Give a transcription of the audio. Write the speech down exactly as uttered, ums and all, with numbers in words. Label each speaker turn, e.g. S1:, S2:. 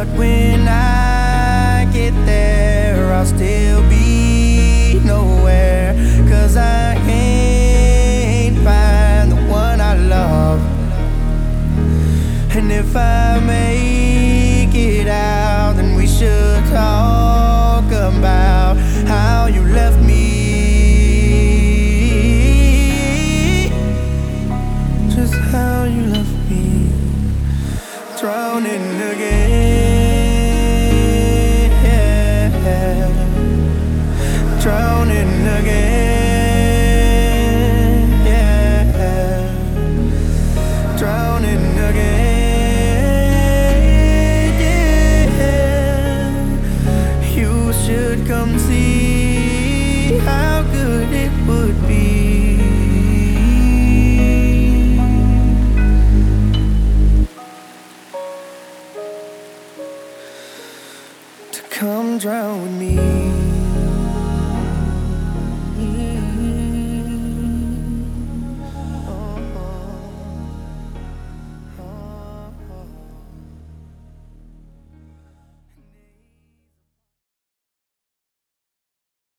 S1: But when I get there, I'll still be nowhere, 'cause I can't find the one I love. And if I make it out, then we should talk about how you left me. Just how you left me, drowning again, drowning again, yeah, drowning again, yeah. You should come see how good it would be to come drown with me.